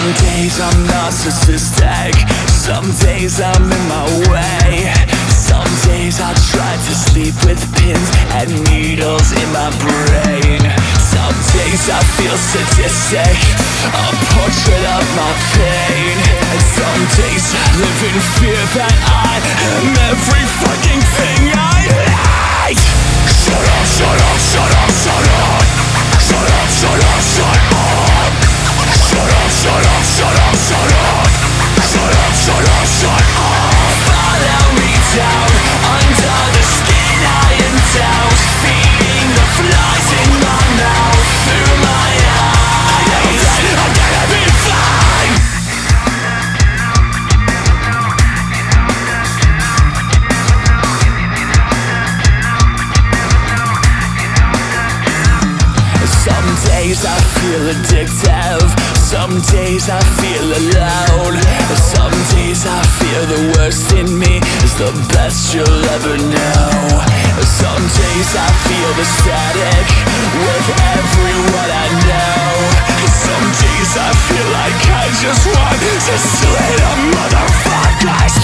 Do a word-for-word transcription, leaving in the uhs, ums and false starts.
Some days I'm narcissistic, some days I'm in my way. Some days I try to sleep with pins and needles in my brain. Some days I feel sadistic, a portrait of my pain. And some days I live in fear that I am every fucking thing I hate. Shut up, shut up, shut up, shut up. Shut up, shut up, shut up. Shut up, shut up, shut up, shut up. Shut up, shut up, shut up. Follow me down under the skin I am down, feeding the flies in my mouth through my eyes. I'm gonna be fine. Some days I feel addictive, some days I feel alone. Some days I feel the worst in me is the best you'll ever know. Some days I feel the static with everyone I know. Some days I feel like I just want to slit a motherfucker's